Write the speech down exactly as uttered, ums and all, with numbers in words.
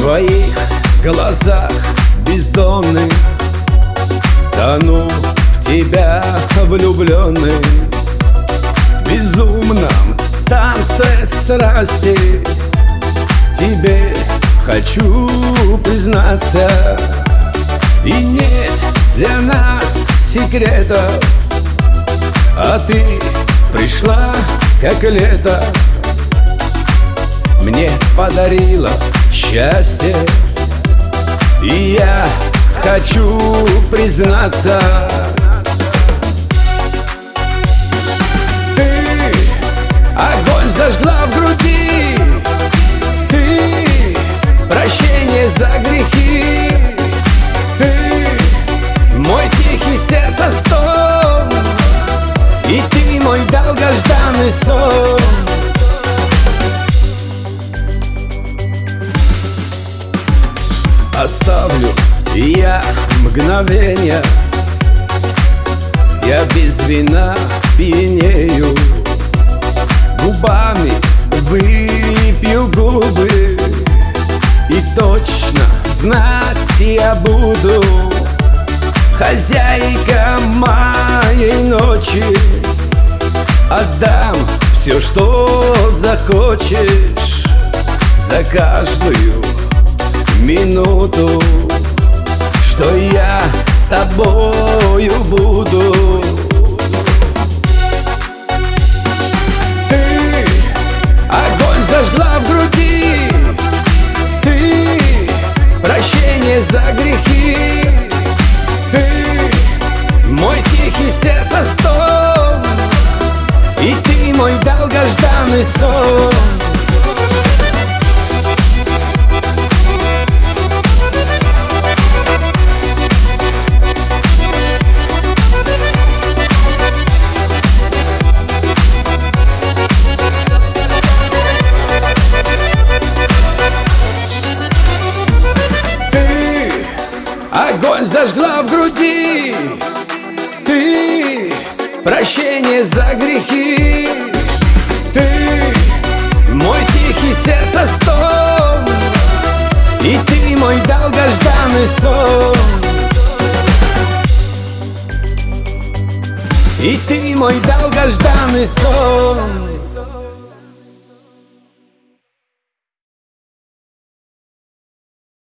твоих глазах бездонных тону, в тебя влюбленный, в безумном танце страсти. Тебе хочу признаться, и нет для нас секретов, а ты пришла как лето, мне подарила счастье, и я хочу признаться. Ты огонь зажгла в груди, ты прощение за грехи, ты мой тихий сердца стон, и ты мой долгожданный сон. Оставлю я мгновенья, я без вина пьянею, губами выпью губы, и точно знать я буду хозяйка моей ночи. Отдам все, что захочешь, за каждую минуту, что я с тобою буду. Ты огонь зажгла в груди, ты прощение за грехи, ты мой тихий сердца стон, и ты мой долгожданный сон. Огонь зажгла в груди, ты прощение за грехи, ты мой тихий сердца стон, и ты мой долгожданный сон, и ты мой долгожданный сон.